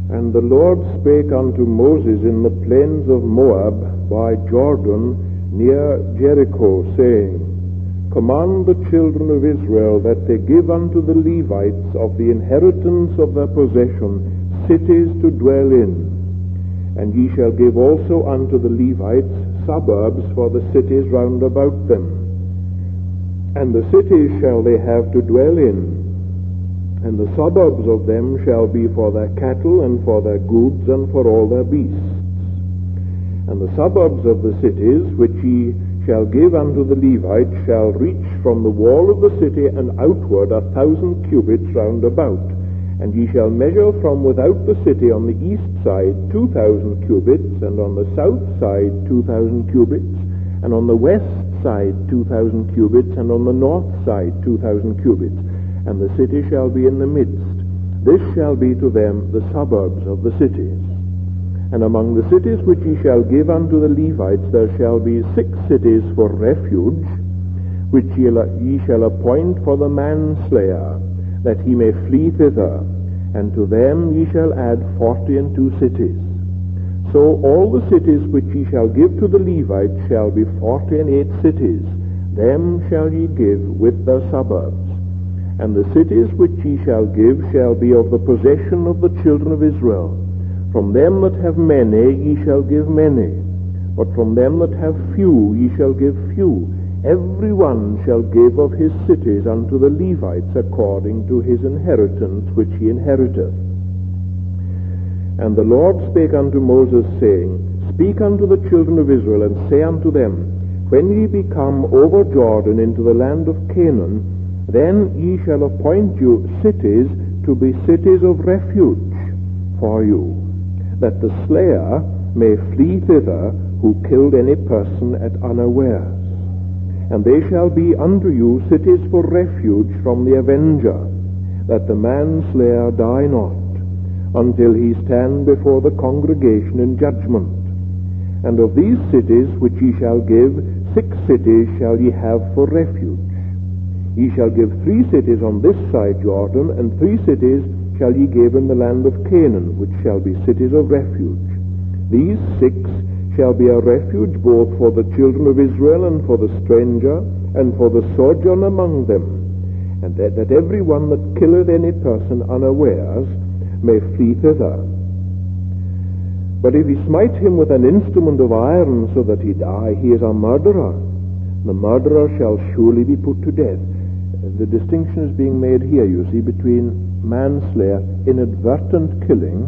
And the Lord spake unto Moses in the plains of Moab by Jordan near Jericho, saying, Command the children of Israel that they give unto the Levites of the inheritance of their possession cities to dwell in. And ye shall give also unto the Levites suburbs for the cities round about them. And the cities shall they have to dwell in, and the suburbs of them shall be for their cattle and for their goods and for all their beasts. And the suburbs of the cities which ye shall give unto the Levites shall reach from the wall of the city and outward 1,000 cubits round about. And ye shall measure from without the city on the east side 2,000 cubits, and on the south side 2,000 cubits, and on the west side 2,000 cubits, and on the north side 2,000 cubits. And the city shall be in the midst. This shall be to them the suburbs of the cities. And among the cities which ye shall give unto the Levites there shall be 6 cities for refuge, which ye shall appoint for the manslayer, that he may flee thither. And to them ye shall add 42 cities. So all the cities which ye shall give to the Levites shall be 48 cities. Them shall ye give with their suburbs. And the cities which ye shall give shall be of the possession of the children of Israel. From them that have many ye shall give many, but from them that have few ye shall give few. Every one shall give of his cities unto the Levites according to his inheritance which he inheriteth. And the Lord spake unto Moses, saying, Speak unto the children of Israel, and say unto them, When ye be come over Jordan into the land of Canaan, then ye shall appoint you cities to be cities of refuge for you, that the slayer may flee thither who killed any person at unawares. And they shall be unto you cities for refuge from the avenger, that the manslayer die not, until he stand before the congregation in judgment. And of these cities which ye shall give, 6 cities shall ye have for refuge. Ye shall give 3 cities on this side Jordan, and 3 cities shall ye give in the land of Canaan, which shall be cities of refuge. These 6 shall be a refuge both for the children of Israel and for the stranger, and for the sojourn among them, and that every one that killeth any person unawares may flee thither. But if he smite him with an instrument of iron so that he die, he is a murderer. The murderer shall surely be put to death. The distinction is being made here, you see, between manslayer, inadvertent killing,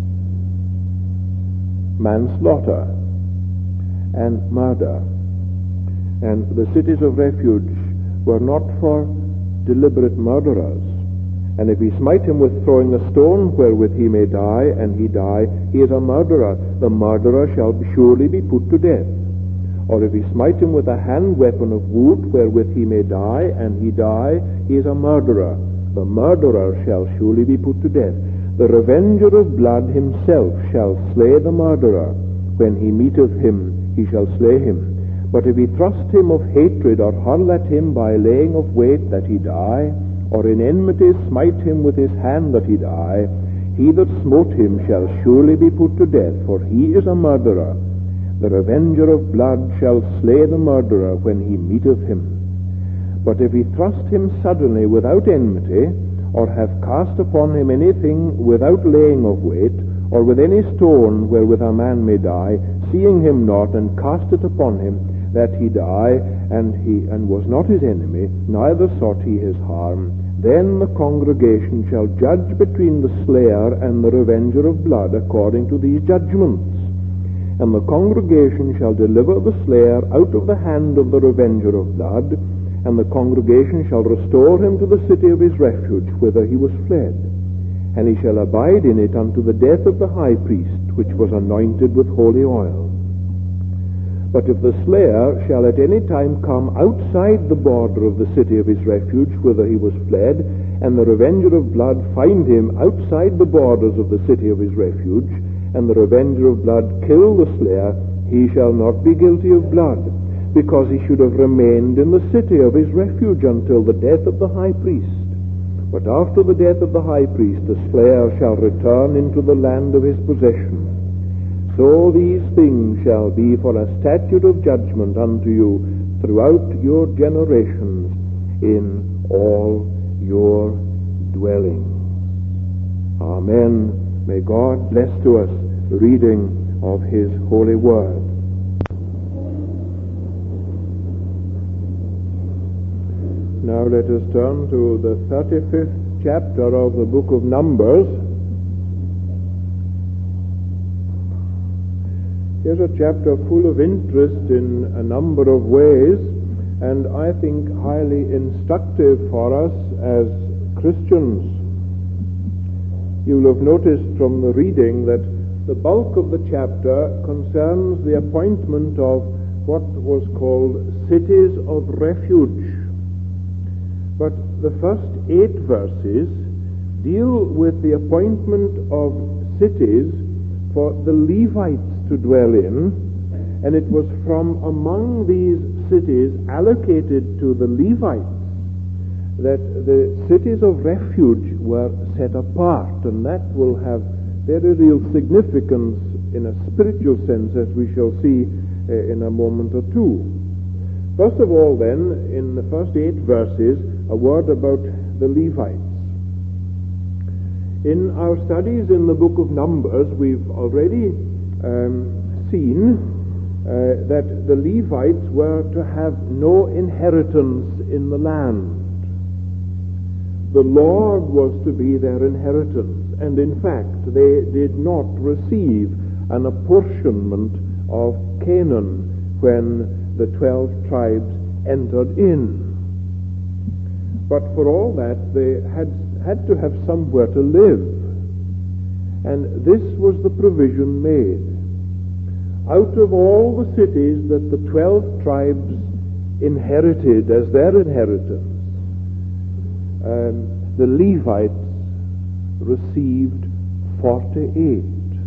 manslaughter, and murder. And the cities of refuge were not for deliberate murderers. And if he smite him with throwing a stone wherewith he may die, and he die, he is a murderer. The murderer shall surely be put to death. Or if he smite him with a hand weapon of wood wherewith he may die, and he die, he is a murderer. The murderer shall surely be put to death. The revenger of blood himself shall slay the murderer. When he meeteth him, he shall slay him. But if he thrust him of hatred, or hurl at him by laying of weight that he die, or in enmity smite him with his hand that he die, he that smote him shall surely be put to death, for he is a murderer. The revenger of blood shall slay the murderer when he meeteth him. But if he thrust him suddenly without enmity, or have cast upon him anything without laying of weight, or with any stone wherewith a man may die, seeing him not, and cast it upon him, that he die, and was not his enemy, neither sought he his harm, then the congregation shall judge between the slayer and the revenger of blood according to these judgments. And the congregation shall deliver the slayer out of the hand of the revenger of blood, and the congregation shall restore him to the city of his refuge, whither he was fled. And he shall abide in it unto the death of the high priest, which was anointed with holy oil. But if the slayer shall at any time come outside the border of the city of his refuge, whither he was fled, and the revenger of blood find him outside the borders of the city of his refuge, and the revenger of blood kill the slayer, he shall not be guilty of blood, because he should have remained in the city of his refuge until the death of the high priest. But after the death of the high priest, the slayer shall return into the land of his possession. So these things shall be for a statute of judgment unto you throughout your generations in all your dwellings. Amen. May God bless to us the reading of his holy word. Now let us turn to the 35th chapter of the book of Numbers. Here's a chapter full of interest in a number of ways, and I think highly instructive for us as Christians. You'll have noticed from the reading that the bulk of the chapter concerns the appointment of what was called cities of refuge. But the first 8 verses deal with the appointment of cities for the Levites to dwell in, and it was from among these cities allocated to the Levites that the cities of refuge were set apart, and that will have very real significance in a spiritual sense, as we shall see in a moment or two. First of all, then, in the first 8 verses, a word about the Levites. In our studies in the book of Numbers, we've already seen that the Levites were to have no inheritance in the land. The Lord was to be their inheritance, and in fact, they did not receive an apportionment of Canaan when the 12 tribes entered in. But for all that, they had to have somewhere to live. And this was the provision made. Out of all the cities that the 12 tribes inherited as their inheritance, the Levites received 48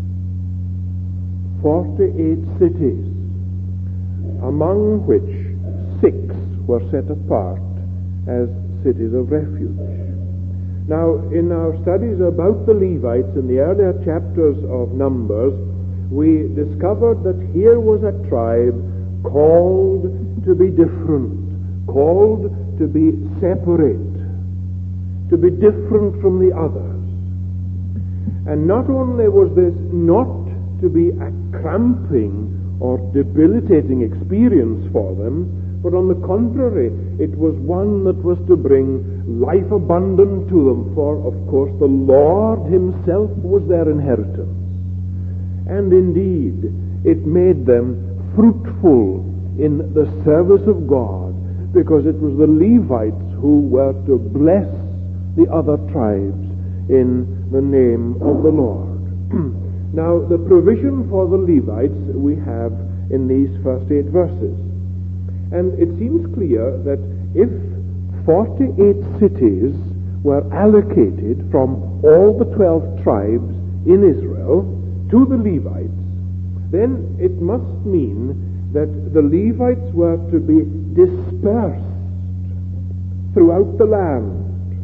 cities, among which 6 were set apart as cities of refuge. Now, in our studies about the Levites in the earlier chapters of Numbers, we discovered that here was a tribe called to be different, called to be separate, to be different from the others. And not only was this not to be a cramping or debilitating experience for them, but on the contrary, it was one that was to bring life abundant to them, for, of course, the Lord himself was their inheritance. And indeed, it made them fruitful in the service of God, because it was the Levites who were to bless the other tribes in the name of the Lord. Now, the provision for the Levites we have in these first 8 verses. And it seems clear that if 48 cities were allocated from all the 12 tribes in Israel to the Levites, then it must mean that the Levites were to be dispersed throughout the land.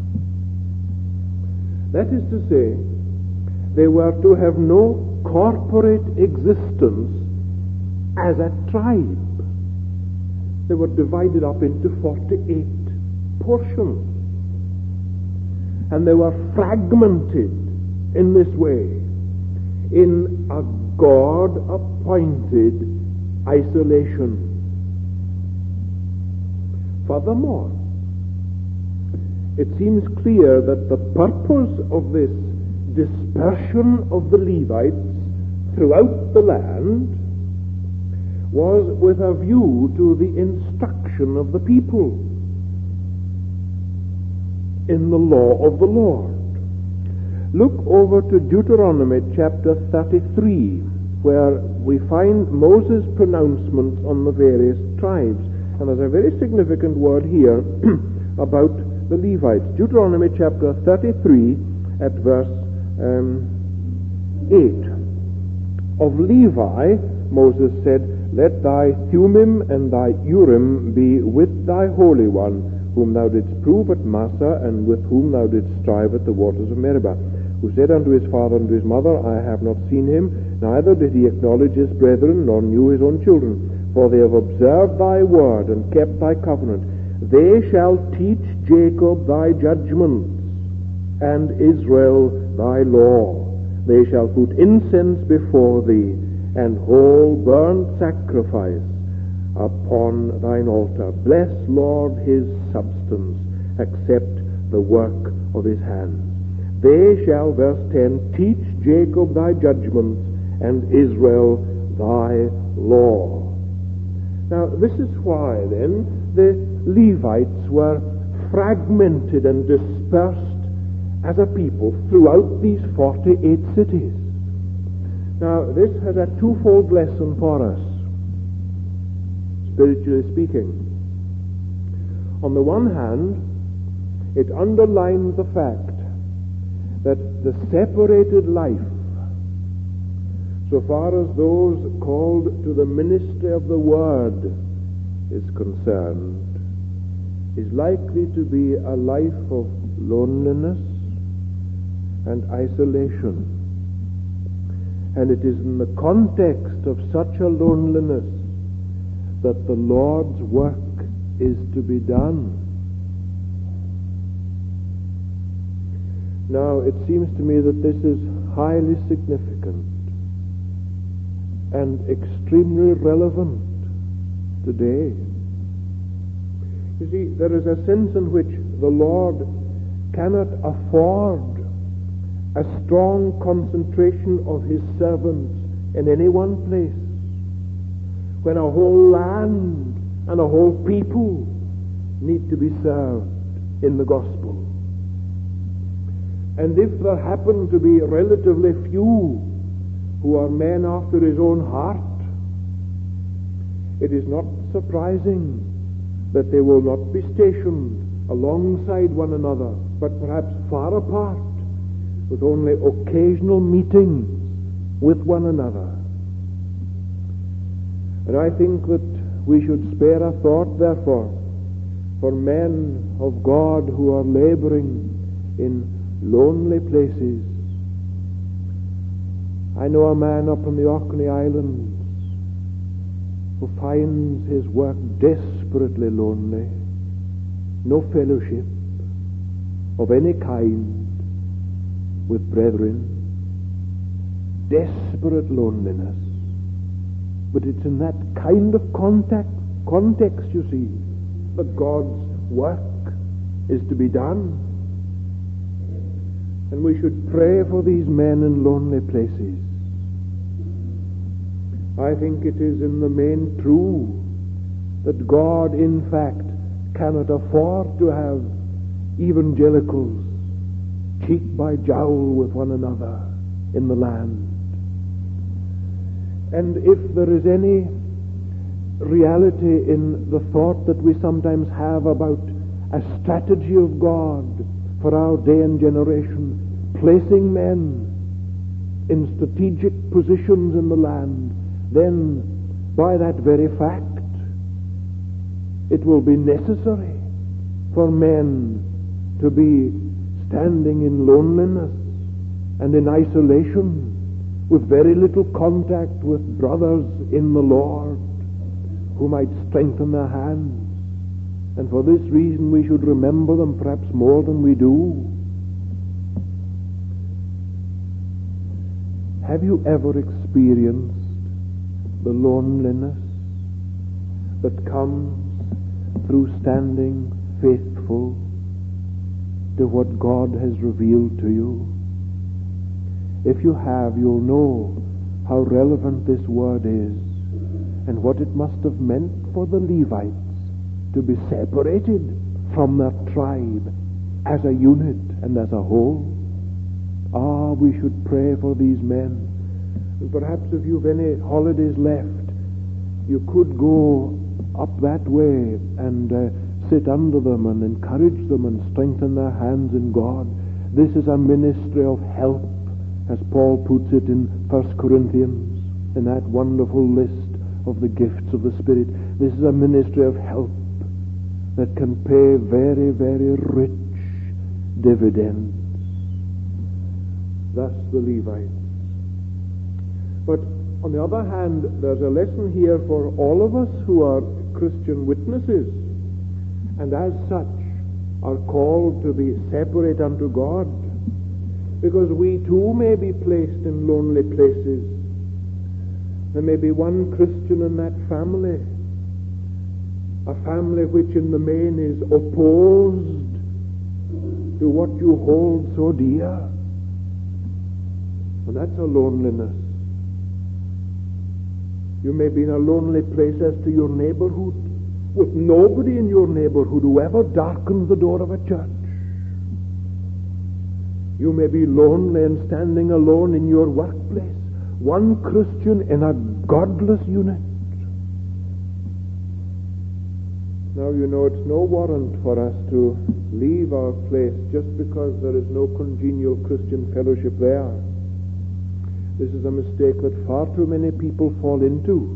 That is to say, they were to have no corporate existence as a tribe. They were divided up into 48 portions. And they were fragmented in this way, in a God-appointed isolation. Furthermore, it seems clear that the purpose of this dispersion of the Levites throughout the land was with a view to the instruction of the people in the law of the Lord. Look over to Deuteronomy chapter 33, where we find Moses' pronouncements on the various tribes. And there's a very significant word here about the Levites. Deuteronomy chapter 33 at verse 8. Of Levi, Moses said, "Let thy Thummim and thy Urim be with thy Holy One, whom thou didst prove at Massah, and with whom thou didst strive at the waters of Meribah, who said unto his father and to his mother, I have not seen him, neither did he acknowledge his brethren, nor knew his own children. For they have observed thy word, and kept thy covenant. They shall teach Jacob thy judgments, and Israel thy law. They shall put incense before thee, and whole burnt sacrifice upon thine altar. Bless, Lord, his substance, accept the work of his hands. They shall, verse 10, teach Jacob thy judgments, and Israel thy law. Now, this is why, then, the Levites were fragmented and dispersed as a people throughout these 48 cities. Now, this has a twofold lesson for us, spiritually speaking. On the one hand, it underlines the fact that the separated life, so far as those called to the ministry of the Word is concerned, is likely to be a life of loneliness and isolation. And it is in the context of such a loneliness that the Lord's work is to be done. Now, it seems to me that this is highly significant and extremely relevant today. You see, there is a sense in which the Lord cannot afford a strong concentration of his servants in any one place, when a whole land and a whole people need to be served in the gospel. And if there happen to be relatively few who are men after his own heart, it is not surprising that they will not be stationed alongside one another, but perhaps far apart, with only occasional meetings with one another. And I think that we should spare a thought, therefore, for men of God who are laboring in lonely places. I know a man up in the Orkney Islands who finds his work desperately lonely. No fellowship of any kind with brethren. Desperate loneliness. But it's in that kind of context, you see, that God's work is to be done. And we should pray for these men in lonely places. I think it is in the main true that God, in fact, cannot afford to have evangelicals cheek by jowl with one another in the land. And if there is any reality in the thought that we sometimes have about a strategy of God for our day and generation, placing men in strategic positions in the land, then by that very fact it will be necessary for men to be standing in loneliness and in isolation, with very little contact with brothers in the Lord who might strengthen their hands. And for this reason we should remember them perhaps more than we do. Have you ever experienced the loneliness that comes through standing faithful to what God has revealed to you? If you have, you'll know how relevant this word is and what it must have meant for the Levites to be separated from their tribe as a unit and as a whole. We should pray for these men. And perhaps if you've any holidays left, you could go up that way and sit under them and encourage them and strengthen their hands in God. This is a ministry of help, as Paul puts it in 1 Corinthians, in that wonderful list of the gifts of the Spirit. This is a ministry of help. that can pay very, very rich dividends. Thus the Levites. But on the other hand, there's a lesson here for all of us who are Christian witnesses, and as such are called to be separate unto God, because we too may be placed in lonely places. There may be one Christian in that family, a family which in the main is opposed to what you hold so dear. And that's a loneliness. You may be in a lonely place as to your neighborhood, with nobody in your neighborhood who ever darkens the door of a church. You may be lonely and standing alone in your workplace, one Christian in a godless unit. Now, you know, it's no warrant for us to leave our place just because there is no congenial Christian fellowship there. This is a mistake that far too many people fall into.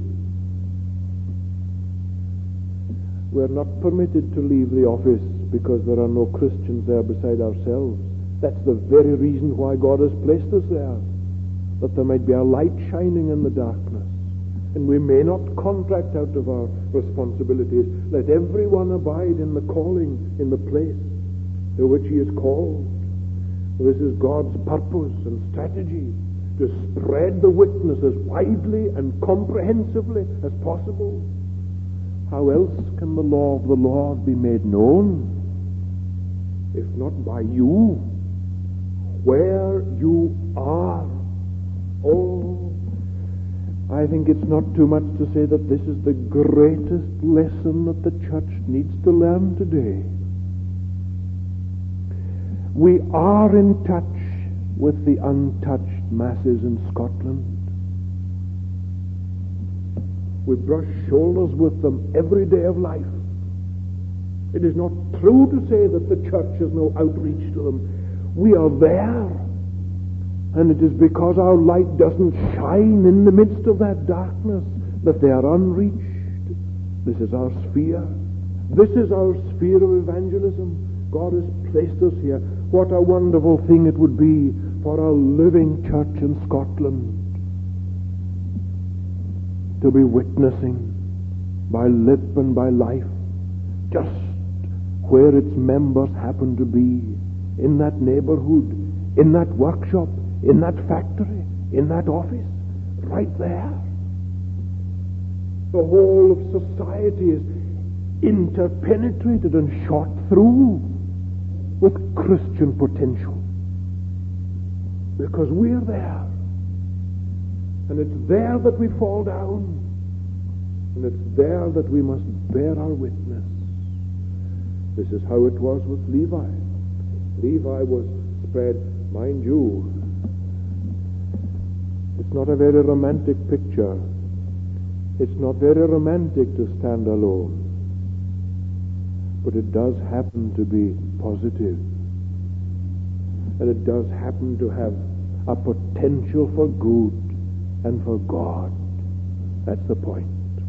We're not permitted to leave the office because there are no Christians there beside ourselves. That's the very reason why God has placed us there, that there might be a light shining in the darkness. And we may not contract out of our responsibilities. Let everyone abide in the calling, in the place to which he is called. This is God's purpose and strategy, to spread the witness as widely and comprehensively as possible. How else can the law of the Lord be made known, if not by you, where you are? Oh, I think it's not too much to say that this is the greatest lesson that the church needs to learn today. We are in touch with the untouched masses in Scotland. We brush shoulders with them every day of life. It is not true to say that the church has no outreach to them. We are there, and it is because our light doesn't shine in the midst of that darkness that they are unreached. This is our sphere. This is our sphere of evangelism. God has placed us here. What a wonderful thing it would be for a living church in Scotland to be witnessing by lip and by life, just where its members happen to be, in that neighborhood, in that workshop, in that factory, in that office, right there. The whole of society is interpenetrated and shot through with Christian potential, because we're there. And it's there that we fall down. And it's there that we must bear our witness. This is how it was with Levi. Levi was spread, mind you, it's not a very romantic picture. It's not very romantic to stand alone. But it does happen to be positive. And it does happen to have a potential for good and for God. That's the point.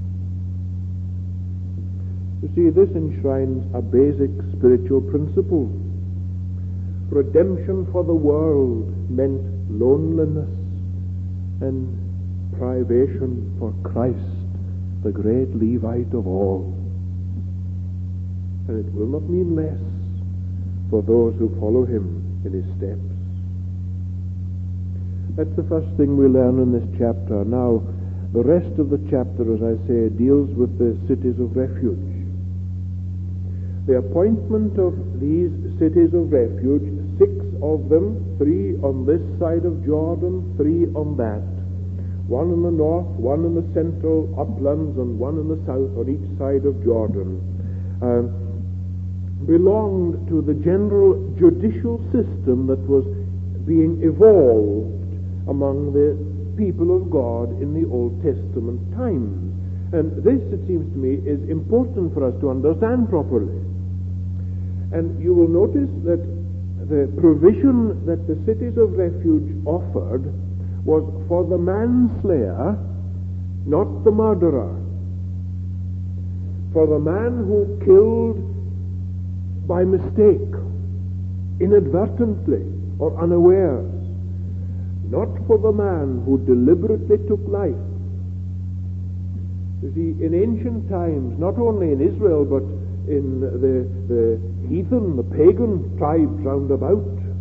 You see, this enshrines a basic spiritual principle. Redemption for the world meant loneliness and privation for Christ, the great Levite of all. And it will not mean less for those who follow him in his steps. That's the first thing we learn in this chapter. Now, the rest of the chapter, as I say, deals with the cities of refuge. The appointment of these cities of refuge, 6 of them, 3 on this side of Jordan, 3 on that. 1 in the north, 1 in the central uplands, and 1 in the south on each side of Jordan, belonged to the general judicial system that was being evolved among the people of God in the Old Testament times. And this, it seems to me, is important for us to understand properly. And you will notice that the provision that the cities of refuge offered was for the manslayer, not the murderer. For the man who killed by mistake, inadvertently, or unawares, not for the man who deliberately took life. You see, in ancient times, not only in Israel, but in the heathen, the pagan tribes round about,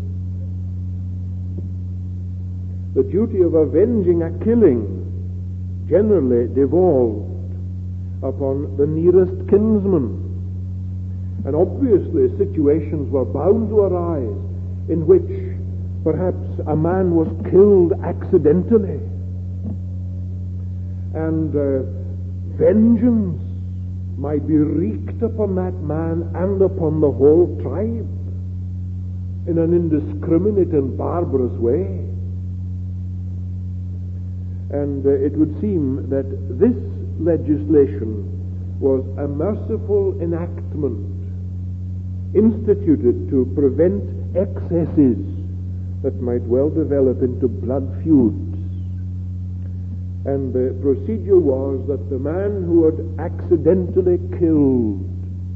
the duty of avenging a killing generally devolved upon the nearest kinsman. And obviously situations were bound to arise in which perhaps a man was killed accidentally, and vengeance might be wreaked upon that man and upon the whole tribe in an indiscriminate and barbarous way. And it would seem that this legislation was a merciful enactment instituted to prevent excesses that might well develop into blood feuds. And the procedure was that the man who had accidentally killed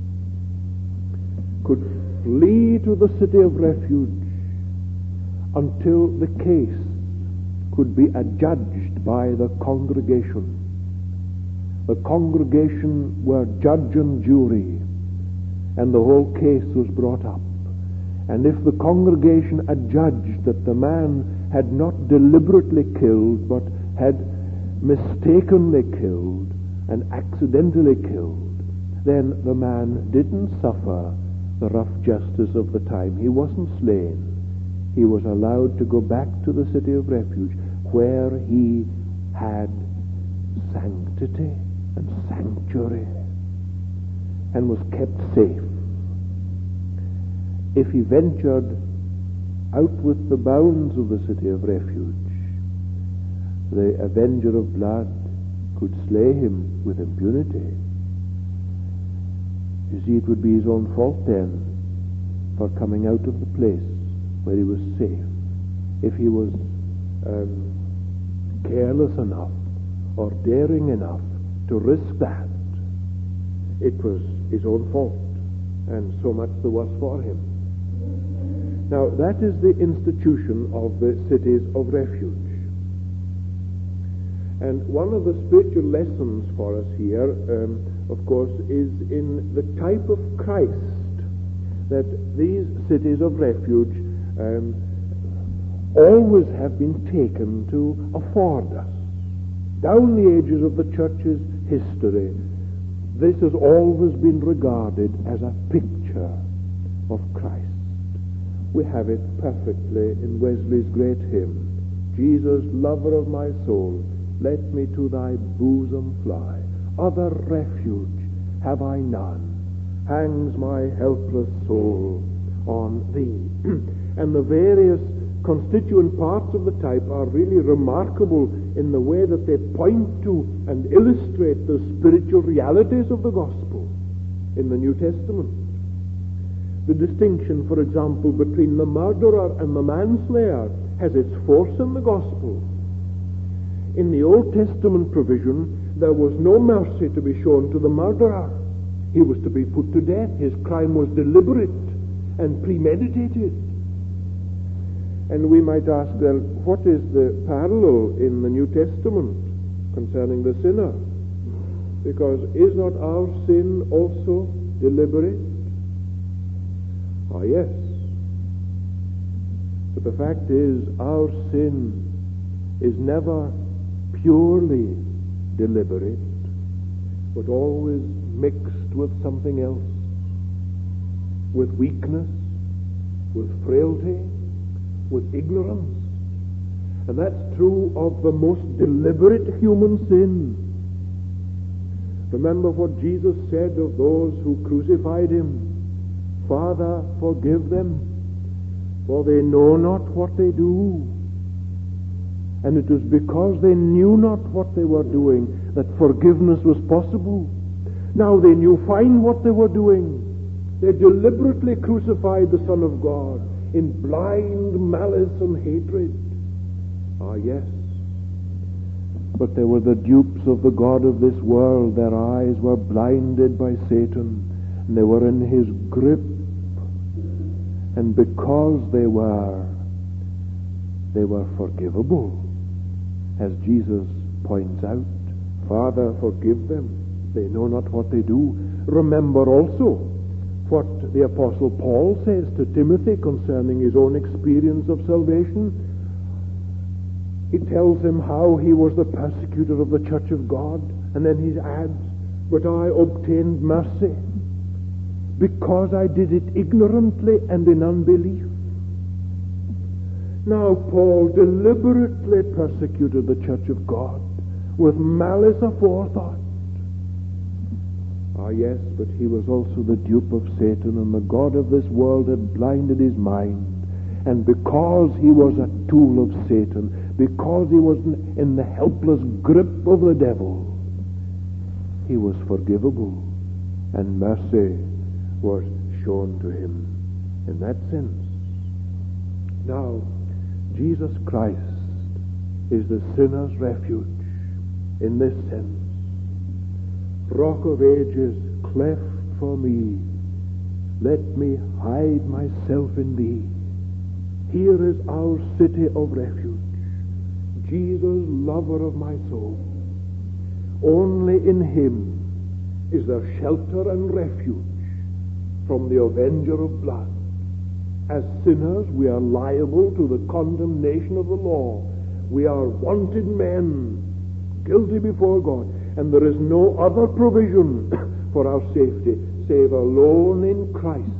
could flee to the city of refuge until the case could be adjudged by the congregation. The congregation were judge and jury, and the whole case was brought up. And if the congregation adjudged that the man had not deliberately killed, but had mistakenly killed and accidentally killed, then the man didn't suffer the rough justice of the time. He wasn't slain. He was allowed to go back to the city of refuge, where he had sanctity and sanctuary and was kept safe. If he ventured out with the bounds of the city of refuge, the avenger of blood could slay him with impunity. You see, it would be his own fault then for coming out of the place where he was safe. If he was careless enough or daring enough to risk that, it was his own fault, and so much the worse for him. Now, that is the institution of the cities of refuge. And one of the spiritual lessons for us here, of course, is in the type of Christ that these cities of refuge always have been taken to afford us. Down the ages of the church's history, this has always been regarded as a picture of Christ. We have it perfectly in Wesley's great hymn, Jesus, lover of my soul, let me to thy bosom fly. Other refuge have I none. Hangs my helpless soul on thee. And the various constituent parts of the type are really remarkable in the way that they point to and illustrate the spiritual realities of the gospel in the New Testament. The distinction, for example, between the murderer and the manslayer has its force in the gospel. In the Old Testament provision, there was no mercy to be shown to the murderer. He was to be put to death. His crime was deliberate and premeditated. And we might ask, well, what is the parallel in the New Testament concerning the sinner? Because is not our sin also deliberate? Ah, yes. But the fact is, our sin is never purely deliberate, but always mixed with something else, with weakness, with frailty, with ignorance. And that's true of the most deliberate human sin. Remember what Jesus said of those who crucified him. Father, forgive them, for they know not what they do. And it was because they knew not what they were doing that forgiveness was possible. Now they knew fine what they were doing. They deliberately crucified the Son of God in blind malice and hatred. Ah, yes. But they were the dupes of the god of this world. Their eyes were blinded by Satan, and they were in his grip And because they were forgivable, as Jesus points out. Father, forgive them. They know not what they do. Remember also what the Apostle Paul says to Timothy concerning his own experience of salvation. He tells him how he was the persecutor of the church of God, and then he adds, but I obtained mercy because I did it ignorantly and in unbelief. Now Paul deliberately persecuted the church of God with malice aforethought. Ah, yes, but he was also the dupe of Satan, and the god of this world had blinded his mind. And because he was a tool of Satan, because he was in the helpless grip of the devil, he was forgivable, and mercy was shown to him in that sense. Now, Jesus Christ is the sinner's refuge in this sense. Rock of ages, cleft for me, let me hide myself in thee. Here is our city of refuge, Jesus, lover of my soul. Only in him is there shelter and refuge from the avenger of blood. As sinners, we are liable to the condemnation of the law. We are wanted men, guilty before God, and there is no other provision for our safety save alone in Christ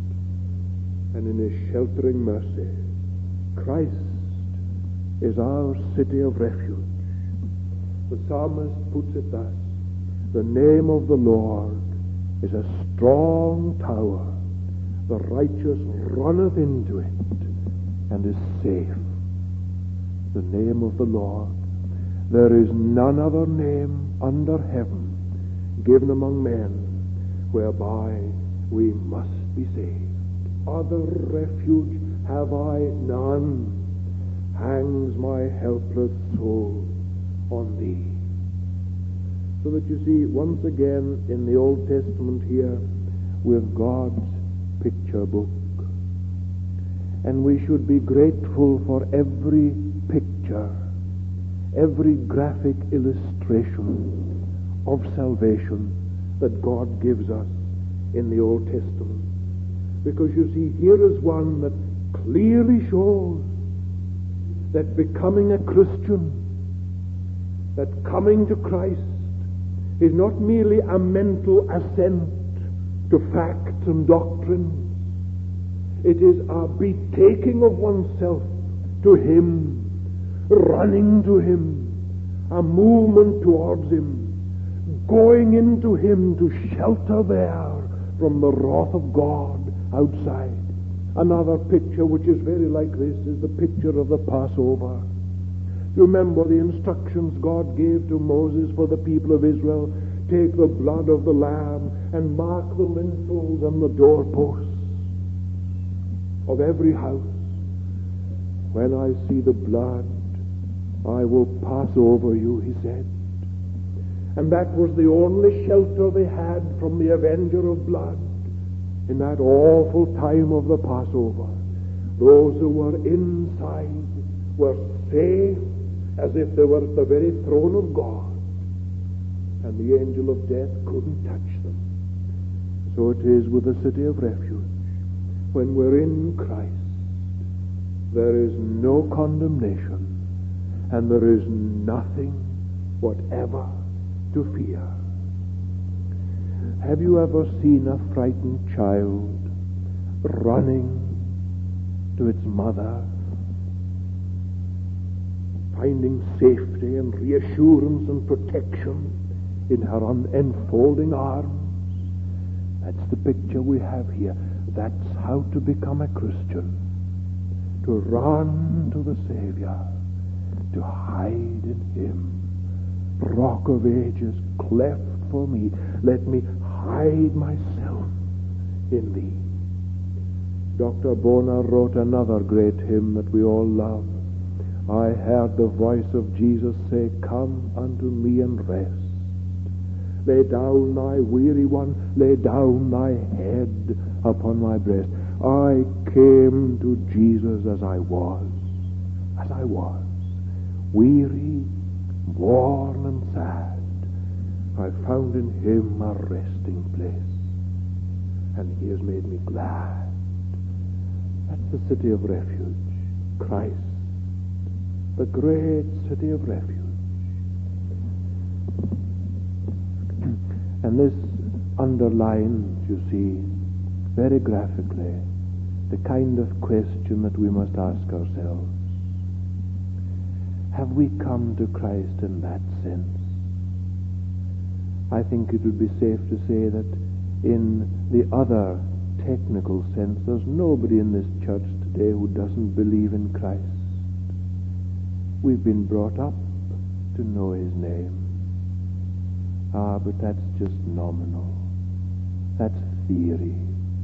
and in his sheltering mercy. Christ is our city of refuge. The psalmist puts it thus: the name of the Lord is a strong tower. The righteous runneth into it and is safe. The name of the Lord. There is none other name under heaven given among men whereby we must be saved. Other refuge have I none. Hangs my helpless soul on thee. So that you see, once again in the Old Testament here, with God's picture book. And we should be grateful for every picture, every graphic illustration of salvation that God gives us in the Old Testament. Because you see, here is one that clearly shows that becoming a Christian, that coming to Christ, is not merely a mental assent to facts and doctrines. It is a betaking of oneself to him, running to him, a movement towards him, going into him to shelter there from the wrath of God outside. Another picture which is very like this is the picture of the Passover. You remember the instructions God gave to Moses for the people of Israel: take the blood of the lamb and mark the lintels and the doorposts of every house. When I see the blood, I will pass over you, he said. And that was the only shelter they had from the avenger of blood in that awful time of the Passover. Those who were inside were safe as if they were at the very throne of God, and the angel of death couldn't touch them. So it is with the city of refuge. When we're in Christ, there is no condemnation, and there is nothing whatever to fear. Have you ever seen a frightened child running to its mother, finding safety and reassurance and protection in her enfolding arms? That's the picture we have here. That's how to become a Christian. To run to the Savior, to hide in him. Rock of ages, cleft for me, let me hide myself in thee. Dr. Bonar wrote another great hymn that we all love. I heard the voice of Jesus say, come unto me and rest. Lay down thy weary one, lay down thy head upon my breast. I came to Jesus as I was, weary, worn and sad. I found in him a resting place, and he has made me glad. That's the city of refuge, Christ, the great city of refuge. And this underlines, you see, very graphically, the kind of question that we must ask ourselves. Have we come to Christ in that sense? I think it would be safe to say that in the other technical sense, there's nobody in this church today who doesn't believe in Christ. We've been brought up to know his name. But that's just nominal. That's theory.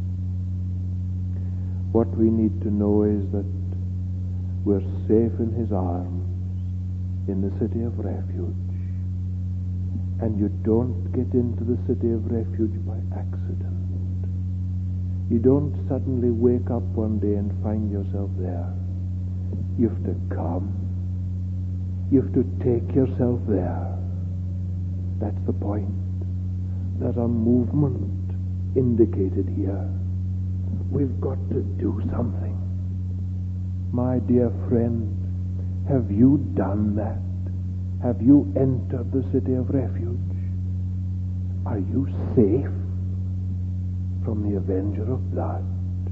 What we need to know is that we're safe in his arms in the city of refuge. And you don't get into the city of refuge by accident. You don't suddenly wake up one day and find yourself there. You have to come. You have to take yourself there. That's the point. There's a movement indicated here. We've got to do something. My dear friend, have you done that? Have you entered the city of refuge? Are you safe from the avenger of blood?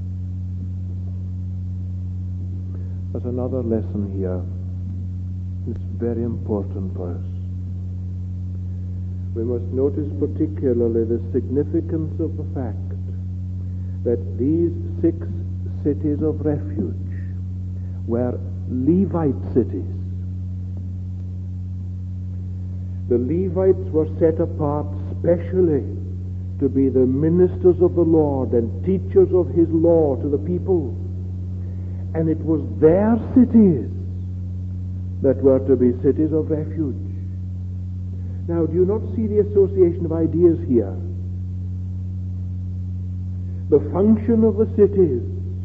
There's another lesson here. It's very important for us. We must notice particularly the significance of the fact that these 6 cities of refuge were Levite cities. The Levites were set apart specially to be the ministers of the Lord and teachers of his law to the people. And it was their cities that were to be cities of refuge. Now, do you not see the association of ideas here? The function of the cities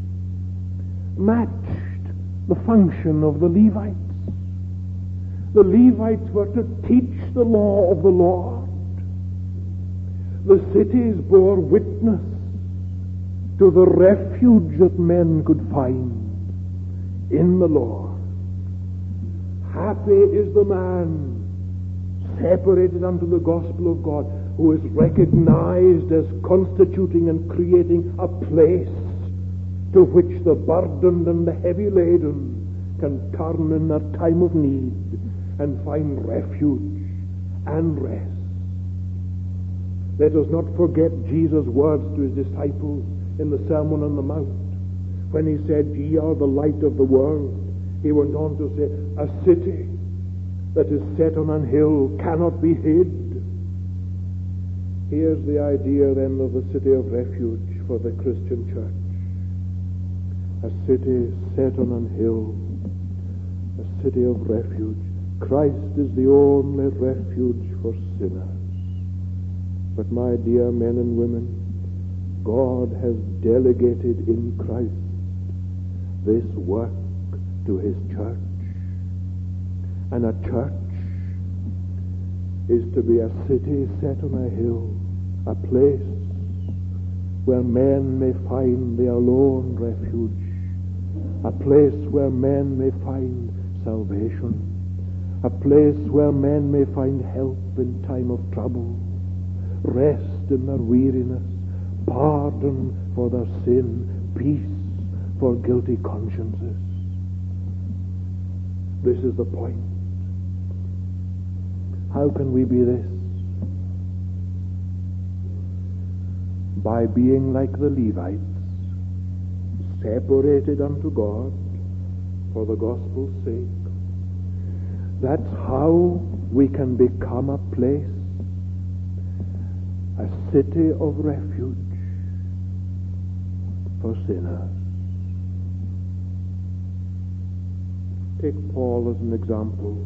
matched the function of the Levites. The Levites were to teach the law of the Lord. The cities bore witness to the refuge that men could find in the Lord. Happy is the man separated unto the gospel of God, who is recognized as constituting and creating a place to which the burdened and the heavy laden can turn in their time of need and find refuge and rest. Let us not forget Jesus' words to his disciples in the Sermon on the Mount, when he said, "Ye are the light of the world." He went on to say, "A city that is set on an hill cannot be hid." Here's the idea then of the city of refuge for the Christian church. A city set on an hill, a city of refuge. Christ is the only refuge for sinners. But my dear men and women, God has delegated in Christ this work to his church. And a church is to be a city set on a hill, a place where men may find their lone refuge, a place where men may find salvation, a place where men may find help in time of trouble, rest in their weariness, pardon for their sin, peace for guilty consciences. This is the point. How can we be this? By being like the Levites, separated unto God for the gospel's sake. That's how we can become a place, a city of refuge for sinners. Take Paul as an example.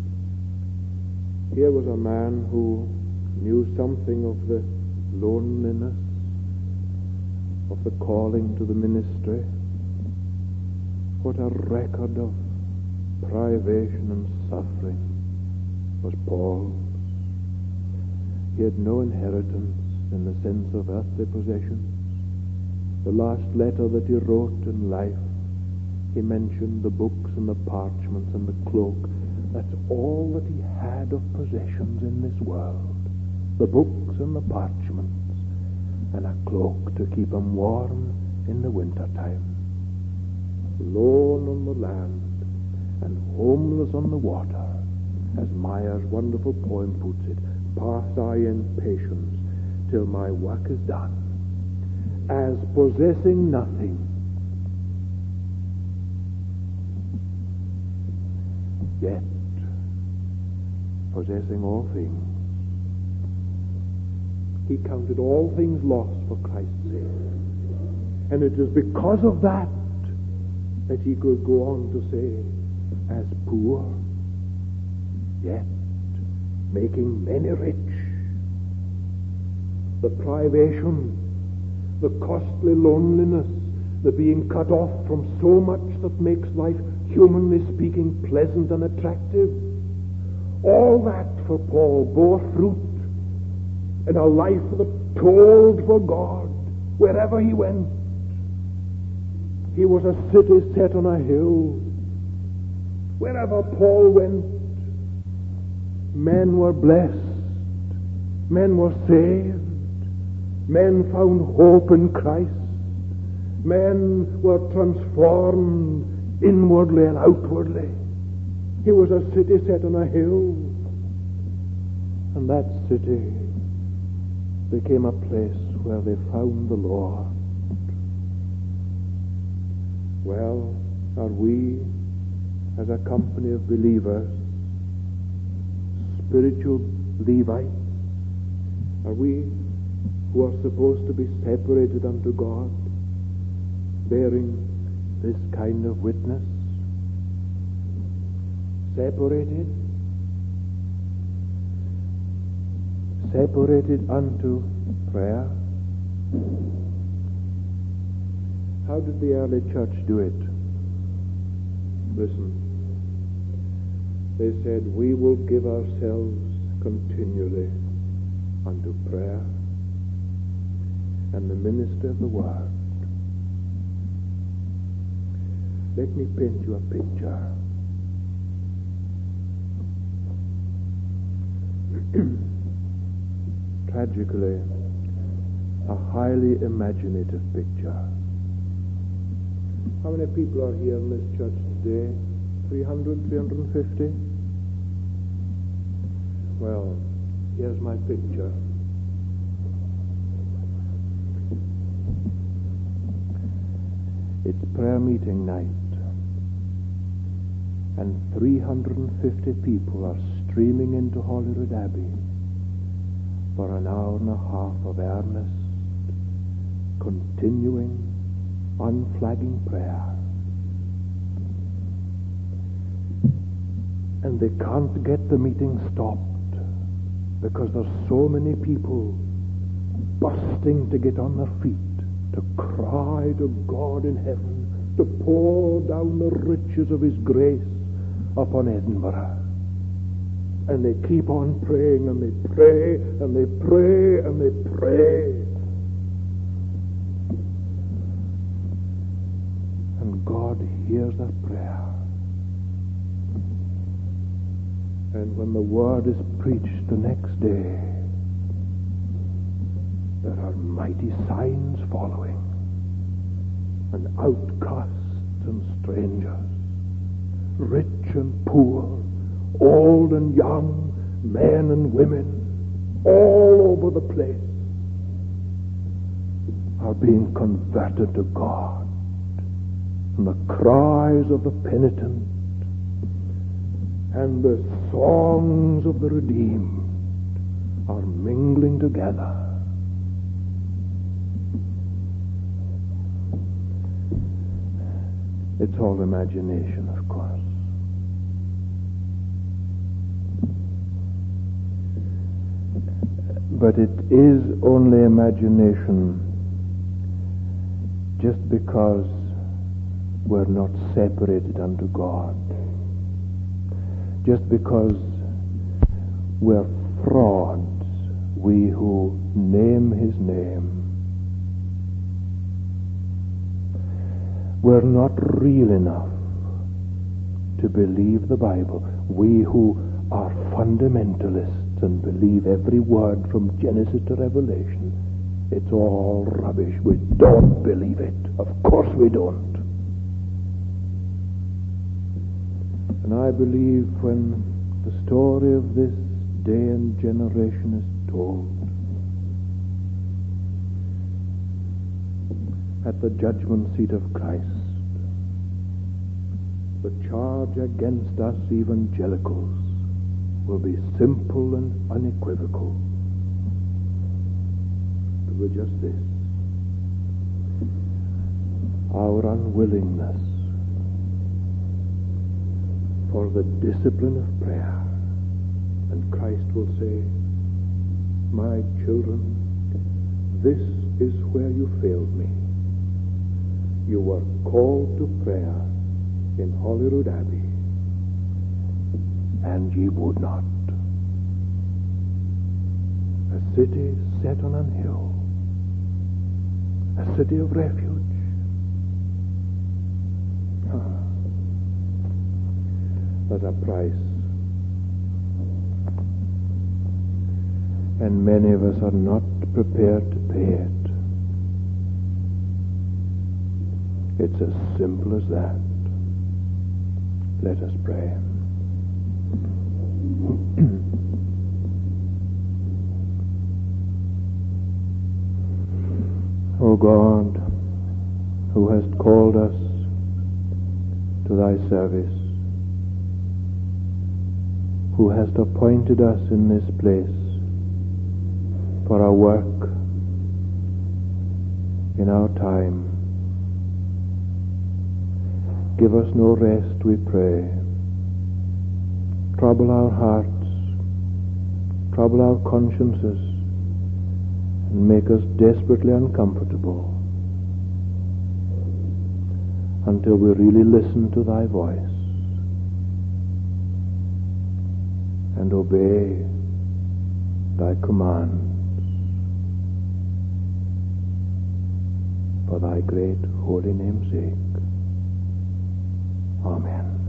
Here was a man who knew something of the loneliness of the calling to the ministry. What a record of privation and suffering was Paul's. He had no inheritance in the sense of earthly possessions. The last letter that he wrote in life, he mentioned the books and the parchments and the cloak. That's all that he had of possessions in this world. The books and the parchments and a cloak to keep him warm in the winter time. Lone on the land and homeless on the water, as Meyer's wonderful poem puts it, pass I in patience till my work is done, as possessing nothing, yet possessing all things. He counted all things lost for Christ's sake. And it is because of that that he could go on to say, as poor, yet making many rich. The privation, the costly loneliness, the being cut off from so much that makes life, humanly speaking, pleasant and attractive, all that for Paul bore fruit in a life that told for God wherever he went. He was a city set on a hill. Wherever Paul went, men were blessed, men were saved, men found hope in Christ, men were transformed inwardly and outwardly. He was a city set on a hill, and that city became a place where they found the Lord. Well, are we, as a company of believers, spiritual Levites? Are we who are supposed to be separated unto God, bearing this kind of witness? Separated? Separated unto prayer? How did the early church do it? Listen. They said, we will give ourselves continually unto prayer and the ministry of the word. Let me paint you a picture. Tragically, a highly imaginative picture. How many people are here in this church today? 300, 350? Well, here's my picture. It's prayer meeting night, and 350 people are streaming into Holyrood Abbey for an hour and a half of earnest, continuing, unflagging prayer. And they can't get the meeting stopped because there's so many people busting to get on their feet, to cry to God in heaven, to pour down the riches of His grace upon Edinburgh. And they keep on praying, and they pray, and they pray, and they pray. And God hears their prayer. And when the word is preached the next day, there are mighty signs following. And outcasts and strangers, rich and poor, old and young, men and women, all over the place, are being converted to God. And the cries of the penitent and the songs of the redeemed are mingling together. It's all imagination, of course. But it is only imagination just because we're not separated unto God, just because we're frauds, we who name his name. We're not real enough to believe the Bible. We who are fundamentalists and believe every word from Genesis to Revelation, it's all rubbish. We don't believe it. Of course we don't. And I believe when the story of this day and generation is told, at the judgment seat of Christ, the charge against us evangelicals will be simple and unequivocal. It will be just this: our unwillingness for the discipline of prayer. And Christ will say, my children, this is where you failed me. You were called to prayer in Holyrood Abbey, and ye would not. A city set on an hill, a city of refuge. There's a price, and many of us are not prepared to pay it. It's as simple as that. Let us pray. O God, who hast called us to thy service, who hast appointed us in this place for our work in our time, give us no rest, we pray. Trouble our hearts, trouble our consciences, and make us desperately uncomfortable until we really listen to thy voice and obey thy commands for thy great holy name's sake. Amen.